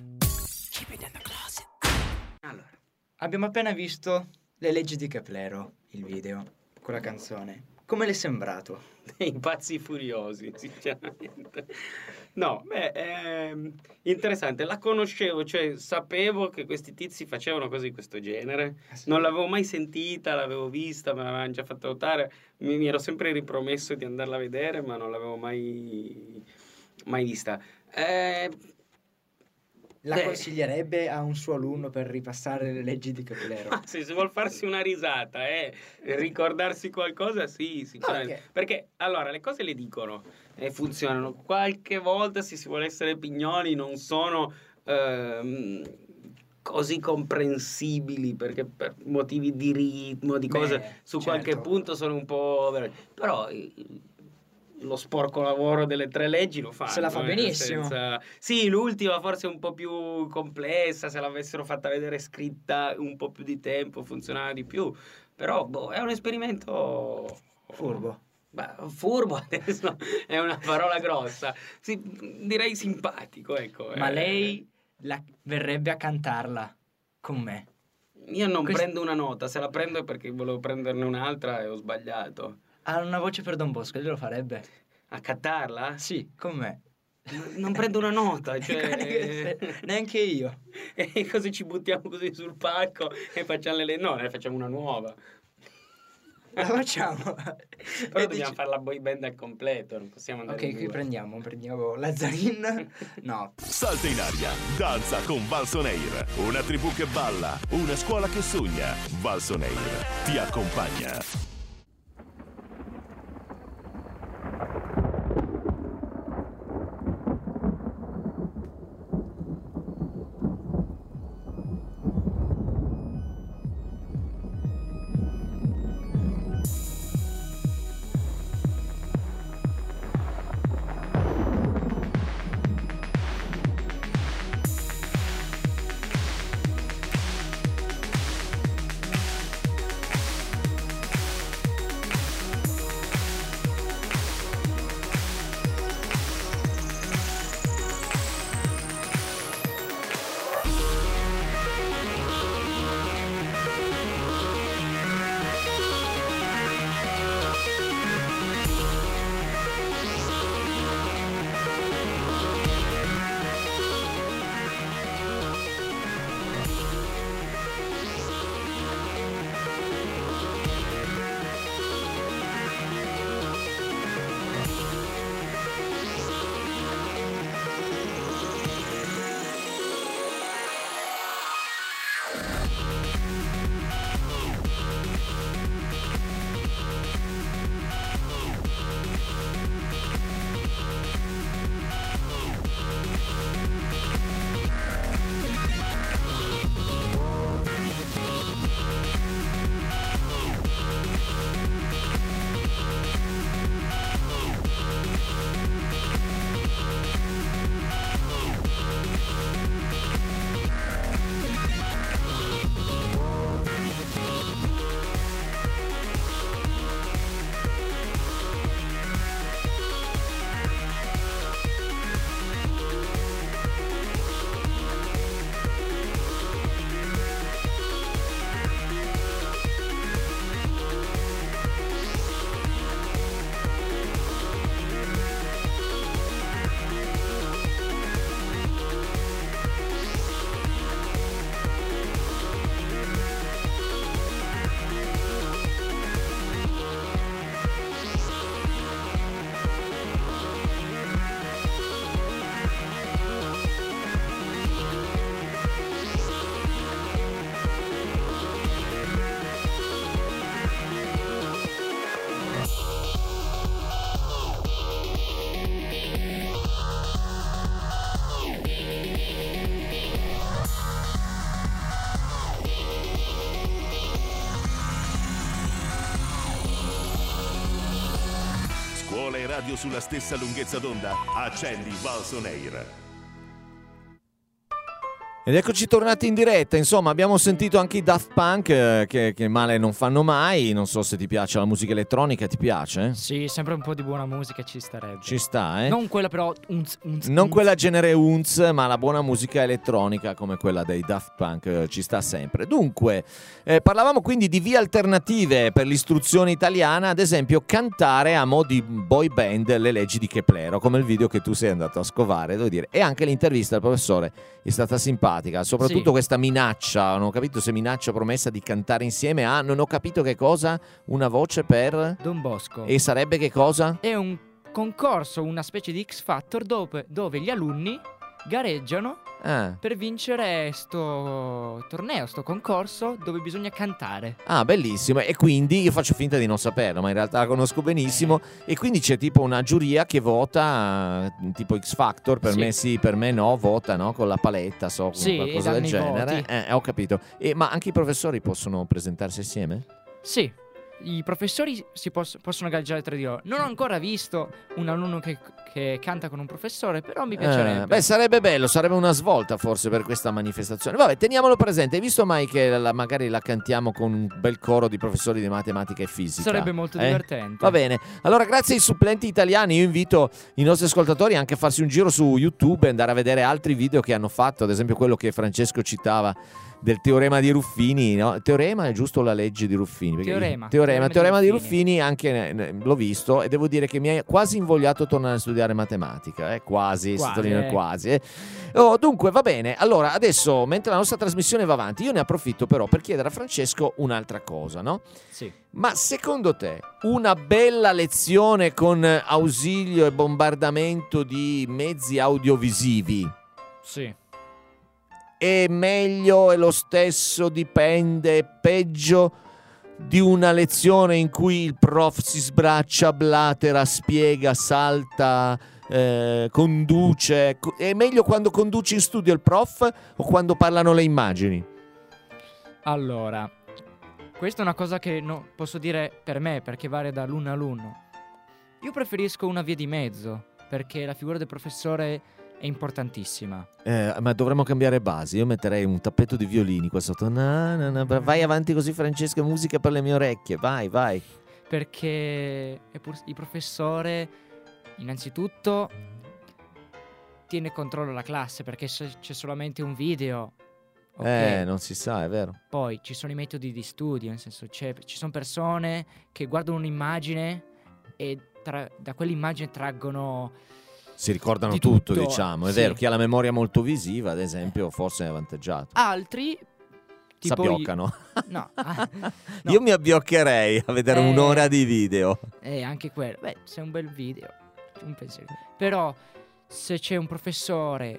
Speaker 9: Allora, abbiamo appena visto Le leggi di Keplero, il video, con la canzone. Come le è sembrato?
Speaker 10: Dei pazzi furiosi, sinceramente. No, beh, è interessante. La conoscevo, cioè sapevo che questi tizi facevano cose di questo genere.
Speaker 9: Ah, sì?
Speaker 10: Non l'avevo mai sentita, l'avevo vista, me l'avevano già fatto notare. Mi, mi ero sempre ripromesso di andarla a vedere, ma non l'avevo mai, mai vista. Eh,
Speaker 9: La
Speaker 10: eh,
Speaker 9: consiglierebbe a un suo alunno per ripassare le leggi di Keplero?
Speaker 10: Ma se si vuol farsi una risata e eh, ricordarsi qualcosa, sì, sicuramente.
Speaker 9: No, okay.
Speaker 10: Perché allora le cose le dicono e funzionano. Qualche volta, se si vuole essere pignoli, non sono ehm, così comprensibili, perché per motivi di ritmo, di cose,
Speaker 9: Beh,
Speaker 10: su
Speaker 9: certo.
Speaker 10: qualche punto sono un po'. Però lo sporco lavoro delle tre leggi lo fanno.
Speaker 9: Se la fa
Speaker 10: eh,
Speaker 9: benissimo.
Speaker 10: senza- Sì, l'ultima forse è un po' più complessa, se l'avessero fatta vedere scritta un po' più di tempo funzionava di più, però boh, è un esperimento
Speaker 9: Furbo.
Speaker 10: Beh, furbo adesso è una parola grossa, sì, direi simpatico, ecco.
Speaker 9: Ma
Speaker 10: eh.
Speaker 9: lei la verrebbe a cantarla con me?
Speaker 10: Io non
Speaker 9: Quest-
Speaker 10: prendo una nota, se la prendo è perché volevo prenderne un'altra e ho sbagliato.
Speaker 9: Ha una voce per Don Bosco, lui lo farebbe?
Speaker 10: A cattarla?
Speaker 9: Sì, con me.
Speaker 10: N- Non prendo una nota,
Speaker 9: Guarda che
Speaker 10: cioè...
Speaker 9: se- Neanche io.
Speaker 10: E così ci buttiamo così sul palco e facciamo le... No, ne facciamo una nuova.
Speaker 9: La facciamo.
Speaker 10: Però
Speaker 9: E
Speaker 10: dobbiamo
Speaker 9: dici-
Speaker 10: fare la boy band al completo, non possiamo andare
Speaker 9: Ok,
Speaker 10: in
Speaker 9: qui
Speaker 10: due.
Speaker 9: prendiamo, prendiamo Lazzarin. No.
Speaker 2: Salta in aria, danza con Valsoneir. Una tribù che balla, una scuola che sogna. Valsoneir ti accompagna. radio sulla stessa lunghezza d'onda? Accendi Valson Air.
Speaker 3: Ed eccoci tornati in diretta. Insomma, abbiamo sentito anche i Daft Punk eh, che, che male non fanno mai. Non so se ti piace la musica elettronica, ti piace?
Speaker 4: Sì, sempre un po' di buona musica ci starebbe.
Speaker 3: Ci sta, eh?
Speaker 4: Non quella però unz, unz,
Speaker 3: Non
Speaker 4: unz.
Speaker 3: quella genere unz, ma la buona musica elettronica come quella dei Daft Punk eh, ci sta sempre. Dunque, eh, parlavamo quindi di vie alternative per l'istruzione italiana, ad esempio cantare a mo' di boy band le leggi di Keplero, come il video che tu sei andato a scovare, devo dire. E anche l'intervista al professore è stata simpatica, soprattutto
Speaker 4: Sì.
Speaker 3: questa minaccia, non ho capito se minaccia promessa di cantare insieme a, non ho capito che cosa, una voce per...
Speaker 4: Don Bosco.
Speaker 3: E sarebbe che cosa?
Speaker 4: È un concorso, una specie di X Factor dove, dove gli alunni gareggiano
Speaker 3: Ah.
Speaker 4: per vincere sto torneo, sto concorso dove bisogna cantare.
Speaker 3: Ah, bellissimo. E quindi io faccio finta di non saperlo, ma in realtà la conosco benissimo. E quindi c'è tipo una giuria che vota, eh, tipo X Factor, per
Speaker 4: Sì.
Speaker 3: me sì, per me no, vota, no? Con la paletta, so, con
Speaker 4: Sì,
Speaker 3: qualcosa
Speaker 4: e
Speaker 3: del
Speaker 4: danno i
Speaker 3: genere.
Speaker 4: voti.
Speaker 3: Eh, ho capito. E, ma anche i professori possono presentarsi assieme?
Speaker 4: Sì, i professori si poss- possono gareggiare tra di loro. Non ho ancora visto un alunno che, che canta con un professore, però mi piacerebbe.
Speaker 3: Eh, beh, sarebbe bello, sarebbe una svolta forse per questa manifestazione. Vabbè, teniamolo presente. Hai visto mai che la- magari la cantiamo con un bel coro di professori di matematica e fisica?
Speaker 4: Sarebbe molto
Speaker 3: Eh?
Speaker 4: divertente.
Speaker 3: Va bene. Allora, grazie ai supplenti italiani, io invito i nostri ascoltatori anche a farsi un giro su YouTube e andare a vedere altri video che hanno fatto, ad esempio quello che Francesco citava del teorema di Ruffini, no? Teorema è giusto la legge di Ruffini? Perché
Speaker 4: Teorema.
Speaker 3: io- teorema, teorema di
Speaker 4: Ruffini.
Speaker 3: Ruffini, anche ne- ne- l'ho visto e devo dire che mi ha quasi invogliato a tornare a studiare matematica, eh? quasi,
Speaker 4: Quasi,
Speaker 3: sottolineo il
Speaker 4: eh.
Speaker 3: quasi. eh. Oh, dunque, va bene. Allora, adesso, mentre la nostra trasmissione va avanti, io ne approfitto però per chiedere a Francesco un'altra cosa, no?
Speaker 4: Sì.
Speaker 3: Ma secondo te una bella lezione con ausilio e bombardamento di mezzi audiovisivi
Speaker 4: Sì.
Speaker 3: è meglio, è lo stesso, dipende, è peggio di una lezione in cui il prof si sbraccia, blatera, spiega, salta, eh, conduce? È meglio quando conduce in studio il prof o quando parlano le immagini?
Speaker 4: Allora, questa è una cosa che no, posso dire per me, perché varia da alunno a alunno. Io preferisco una via di mezzo, perché la figura del professore è importantissima.
Speaker 3: Eh, ma dovremmo cambiare basi. Io metterei un tappeto di violini qua sotto. Na, na, na. Vai avanti così, Francesca, musica per le mie orecchie. Vai, vai.
Speaker 4: Perché è pur- il professore, innanzitutto, tiene controllo della classe, perché se c'è solamente un video, ok.
Speaker 3: Eh, non si sa, è vero.
Speaker 4: Poi ci sono i metodi di studio, nel senso c'è, ci sono persone che guardano un'immagine e tra- da quell'immagine traggono...
Speaker 3: Si ricordano
Speaker 4: di
Speaker 3: tutto,
Speaker 4: tutto,
Speaker 3: diciamo. È
Speaker 4: sì.
Speaker 3: vero, chi ha la memoria molto visiva, ad esempio, forse è avvantaggiato.
Speaker 4: Altri... tipo
Speaker 3: S'abbioccano.
Speaker 4: i- No, ah, no.
Speaker 3: Io mi abbioccherei a vedere
Speaker 4: Eh.
Speaker 3: un'ora di video.
Speaker 4: Eh, anche quello. Beh, se è un bel video, un pensiero. Però se c'è un professore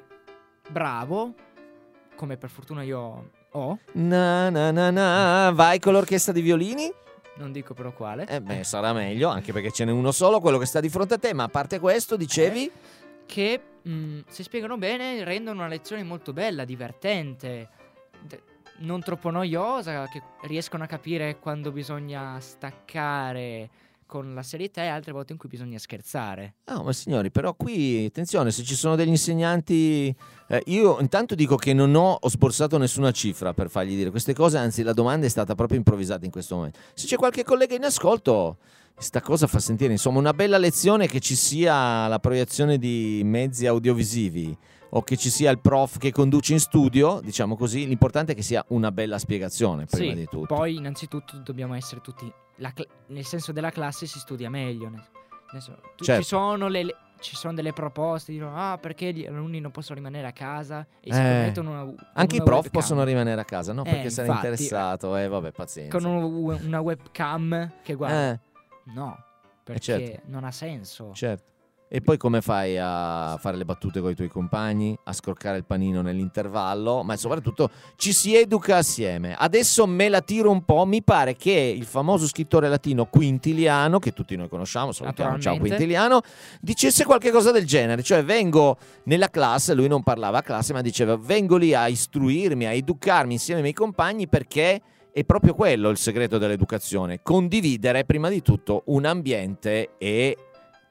Speaker 4: bravo, come per fortuna io ho,
Speaker 3: Na, na, na, na. Vai con l'orchestra di violini?
Speaker 4: non dico però quale,
Speaker 3: Eh beh, sarà meglio, anche perché ce n'è uno solo, quello che sta di fronte a te. Ma a parte questo, dicevi?
Speaker 4: che mh, se spiegano bene rendono una lezione molto bella, divertente, d- non troppo noiosa, che riescono a capire quando bisogna staccare con la serietà e altre volte in cui bisogna scherzare.
Speaker 3: Ah, ma signori, però qui, attenzione, se ci sono degli insegnanti... eh, io intanto dico che non ho, ho sborsato nessuna cifra per fargli dire queste cose, anzi la domanda è stata proprio improvvisata in questo momento. Se c'è qualche collega in ascolto, sta cosa fa sentire, insomma, una bella lezione, che ci sia la proiezione di mezzi audiovisivi o che ci sia il prof che conduce in studio, diciamo così, l'importante è che sia una bella spiegazione, prima
Speaker 4: Sì,
Speaker 3: di tutto.
Speaker 4: poi innanzitutto dobbiamo essere tutti... la cl- nel senso della classe si studia meglio. Nel, nel senso, tu-
Speaker 3: Certo.
Speaker 4: ci, sono le, le- ci sono delle proposte, dicono ah perché gli alunni non possono rimanere a casa e si
Speaker 3: Eh,
Speaker 4: permettono una, con
Speaker 3: Anche i
Speaker 4: una
Speaker 3: prof
Speaker 4: webcam.
Speaker 3: possono rimanere a casa, no?
Speaker 4: Eh,
Speaker 3: Perché sei
Speaker 4: infatti,
Speaker 3: interessato, eh vabbè, pazienza.
Speaker 4: con un- una webcam che guarda.
Speaker 3: Eh,
Speaker 4: No, perché
Speaker 3: certo.
Speaker 4: non ha senso.
Speaker 3: certo. E poi come fai a fare le battute con i tuoi compagni, a scroccare il panino nell'intervallo, ma soprattutto ci si educa assieme. Adesso me la tiro un po', mi pare che il famoso scrittore latino Quintiliano, che tutti noi conosciamo, salutiamo, ciao
Speaker 4: Naturalmente.
Speaker 3: Quintiliano, dicesse qualche cosa del genere, cioè vengo nella classe, lui non parlava a classe, ma diceva vengo lì a istruirmi, a educarmi insieme ai miei compagni, perché è proprio quello il segreto dell'educazione, condividere prima di tutto un ambiente e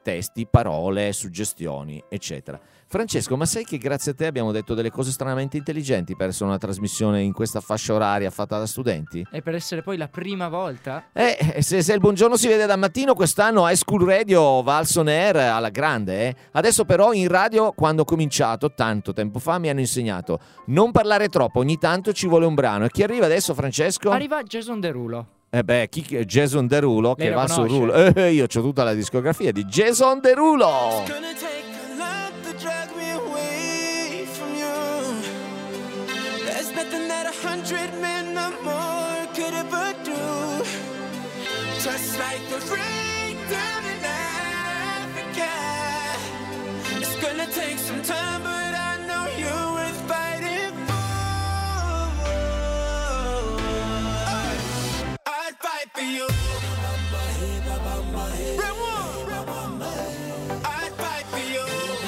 Speaker 3: testi, parole, suggestioni, eccetera. Francesco, ma sai che grazie a te abbiamo detto delle cose stranamente intelligenti per essere una trasmissione in questa fascia oraria fatta da studenti?
Speaker 4: E per essere poi la prima volta?
Speaker 3: Eh, se, se il buongiorno si vede da mattino, quest'anno High School Radio va al on air alla grande, eh. Adesso però in radio, quando ho cominciato, tanto tempo fa, mi hanno insegnato non parlare troppo, ogni tanto ci vuole un brano. E chi arriva adesso, Francesco?
Speaker 4: Arriva Jason Derulo.
Speaker 3: Eh beh, chi, Jason Derulo, che
Speaker 4: Lei lo
Speaker 3: va sul
Speaker 4: conosce?
Speaker 3: rulo. Eh, io ho tutta la discografia di Jason Derulo.
Speaker 1: Nothing that a hundred men or more could ever do. Just like the rain down in Africa. It's gonna take some time, but I know you're worth fighting for. I'd fight for you. Red one. I'd fight for you.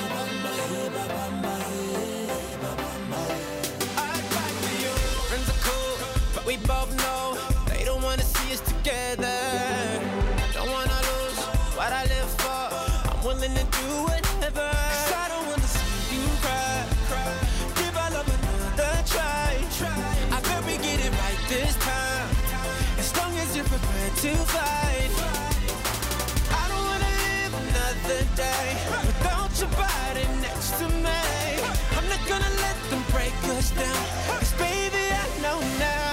Speaker 1: We both know they don't wanna see us together. Don't wanna lose what I live for. I'm willing to do whatever. Cause I don't wanna see you cry, cry. Give our love another try, try. I bet we get it right this time. As long as you're prepared to fight. I don't wanna live another day without your body next to me. I'm not gonna let them break us down. Cause baby I know now.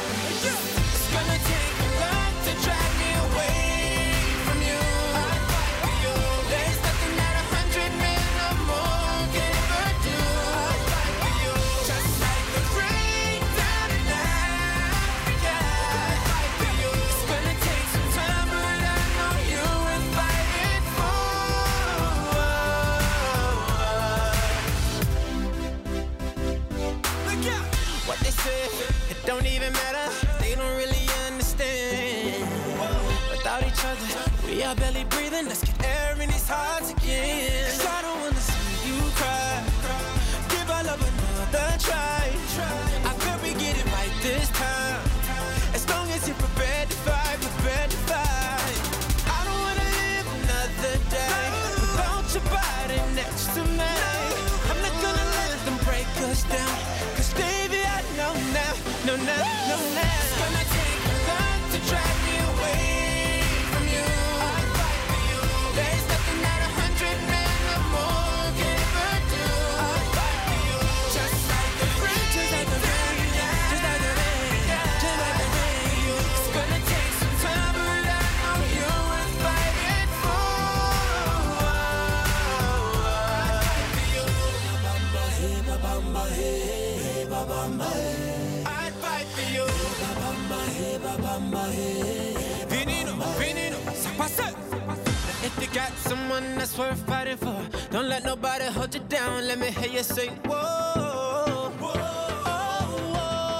Speaker 1: Don't even matter, they don't really understand. Without each other, we are barely breathing. Let's get air in these hearts again. Cause I don't wanna see you cry. Give our love another try. I bet we get it right this time. As long as you're prepared to fight, prepared to fight. I don't wanna live another day without your body next to me. I'm not gonna let them break us down. Cause baby I know now. No, no, no, no. It's gonna take a lot to drive me away from you. I'd fight for you. There's nothing that a hundred men or more can ever do. I'd fight for you. Just like the rain, just like the rain, just like the rain, just like the rain. It's gonna take some time, but I know you're worth fighting for. I'd fight for you. Ba-bamba, hey, ba-bamba, hey, ba-bamba, hey. If you got someone that's worth fighting for, don't let nobody hold you down. Let me hear you say, whoa, whoa, whoa,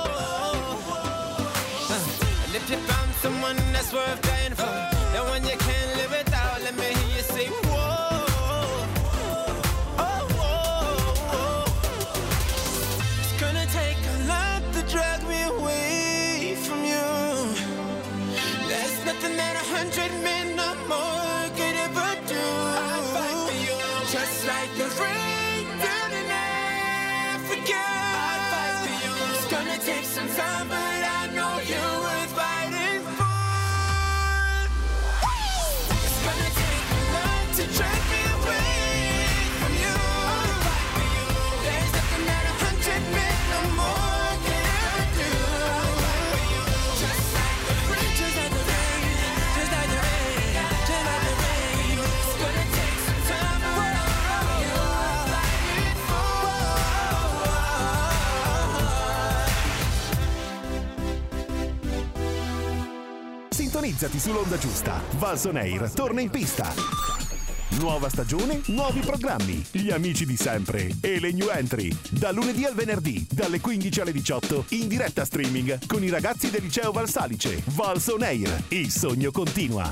Speaker 1: whoa. Uh, and if you found someone that's worth dying for, the one you can't live without, let me hear you say, whoa, oh, whoa, whoa. It's gonna take a lot to drag me away from you. There's nothing that a hundred men or more could ever do. I'd fight for you. Just like the rain down in Africa. I'd fight for you. It's gonna take some time, but I know you're worth fighting for. It's gonna take a lot to drag me away from you. I'd fight for you. There's nothing that a hundred men or more could ever do. I'd fight for you. Just like the rain, just like the rain, just like the rain, just like the rain. It's gonna take some time, but I know you're fighting for.
Speaker 2: Sintonizzati sull'onda giusta. Valson Air torna in pista. Nuova stagione, nuovi programmi, gli amici di sempre e le new entry. Da lunedì al venerdì, dalle quindici alle diciotto, in diretta streaming con i ragazzi del liceo Valsalice. Valson Air, il sogno continua.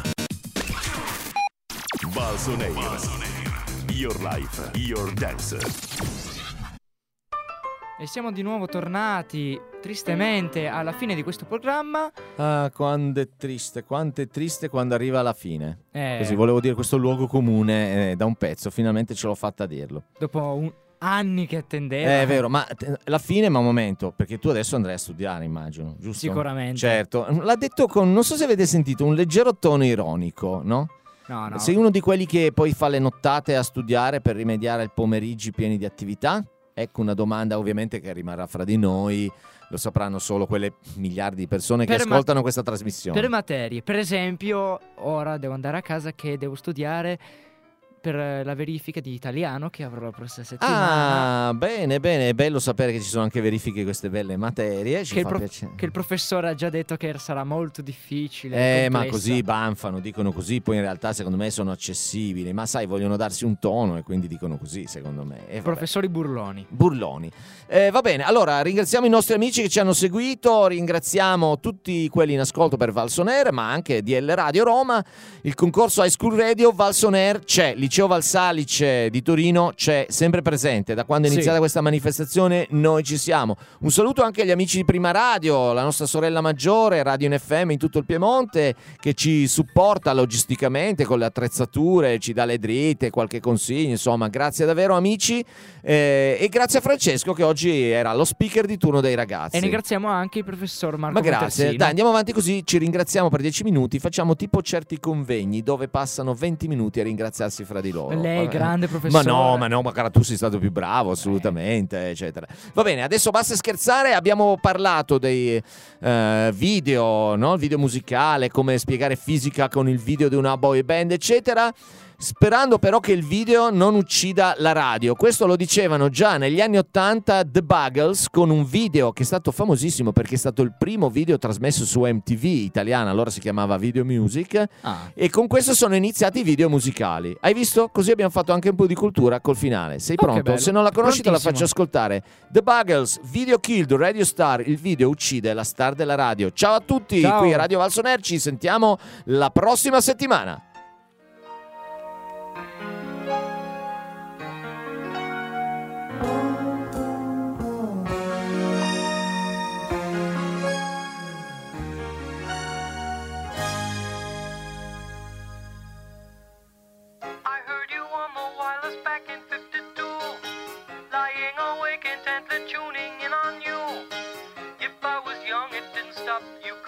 Speaker 2: Valson Air. Your life, your dance.
Speaker 4: E siamo di nuovo tornati tristemente alla fine di questo programma.
Speaker 3: Ah, quando è triste, quanto è triste quando arriva alla fine.
Speaker 4: Eh.
Speaker 3: Così volevo dire questo luogo comune eh, da un pezzo, finalmente ce l'ho fatta a dirlo.
Speaker 4: Dopo un... anni che attendeva.
Speaker 3: Eh, è vero, ma t- la fine, ma un momento, perché tu adesso andrai a studiare, immagino, giusto?
Speaker 4: Sicuramente.
Speaker 3: Certo, l'ha detto con, non so se avete sentito, un leggero tono ironico, no?
Speaker 4: No, no.
Speaker 3: Sei uno di quelli che poi fa le nottate a studiare per rimediare ai pomeriggi pieni di attività? Ecco una domanda ovviamente che rimarrà fra di noi, lo sapranno solo quelle miliardi di persone che
Speaker 4: Per ma-
Speaker 3: ascoltano questa trasmissione.
Speaker 4: Per materie, per esempio, ora devo andare a casa che devo studiare per la verifica di italiano che avrò la prossima settimana.
Speaker 3: Ah, bene, bene, è bello sapere che ci sono anche verifiche di queste belle materie, ci
Speaker 4: Che il,
Speaker 3: fa
Speaker 4: prof-
Speaker 3: piacere.
Speaker 4: che il professore ha già detto che sarà molto difficile.
Speaker 3: Eh, ma
Speaker 4: complessa.
Speaker 3: così banfano, dicono così, poi in realtà secondo me sono accessibili, ma sai, vogliono darsi un tono e quindi dicono così, secondo me. E vabbè.
Speaker 4: Professori burloni.
Speaker 3: Burloni. Eh, va bene, allora ringraziamo i nostri amici che ci hanno seguito, ringraziamo tutti quelli in ascolto per Valsonair, ma anche D L Radio Roma, il concorso High School Radio, Valsonair c'è, Liceo Valsalice di Torino c'è sempre presente, da quando è
Speaker 4: Sì.
Speaker 3: iniziata questa manifestazione noi ci siamo. Un saluto anche agli amici di Prima Radio, la nostra sorella maggiore, Radio in F M in tutto il Piemonte, che ci supporta logisticamente con le attrezzature, ci dà le dritte, qualche consiglio, insomma, grazie davvero amici, eh, e grazie a Francesco che oggi era lo speaker di turno dei ragazzi.
Speaker 4: E ringraziamo anche il professor Marco
Speaker 3: Ma grazie,
Speaker 4: Montersino.
Speaker 3: dai, andiamo avanti così, ci ringraziamo per dieci minuti, facciamo tipo certi convegni dove passano venti minuti a ringraziarsi fra di loro.
Speaker 4: Lei,
Speaker 3: Vabbè.
Speaker 4: grande professore.
Speaker 3: Ma no, ma no, ma cara, tu sei stato più bravo, assolutamente, eccetera. Va bene, adesso basta scherzare, abbiamo parlato dei eh, video, no? Il video musicale, come spiegare fisica con il video di una boy band, eccetera. Sperando però che il video non uccida la radio. Questo lo dicevano già negli anni ottanta The Buggles con un video che è stato famosissimo perché è stato il primo video trasmesso su M T V italiana, allora si chiamava Video Music,
Speaker 4: Ah.
Speaker 3: e con questo sono iniziati i video musicali. Hai visto? Così abbiamo fatto anche un po' di cultura col finale. Sei
Speaker 4: Oh, che
Speaker 3: pronto?
Speaker 4: bello.
Speaker 3: Se non la conosci te la
Speaker 4: Prontissimo.
Speaker 3: faccio ascoltare. The Buggles, Video Killed Radio Star, il video uccide la star della radio. Ciao a tutti,
Speaker 4: Ciao.
Speaker 3: qui a Radio Valsonair, ci sentiamo la prossima settimana.
Speaker 11: I heard you on the wireless back in fifty-two, lying awake intently tuning in on you. If I was young, it didn't stop you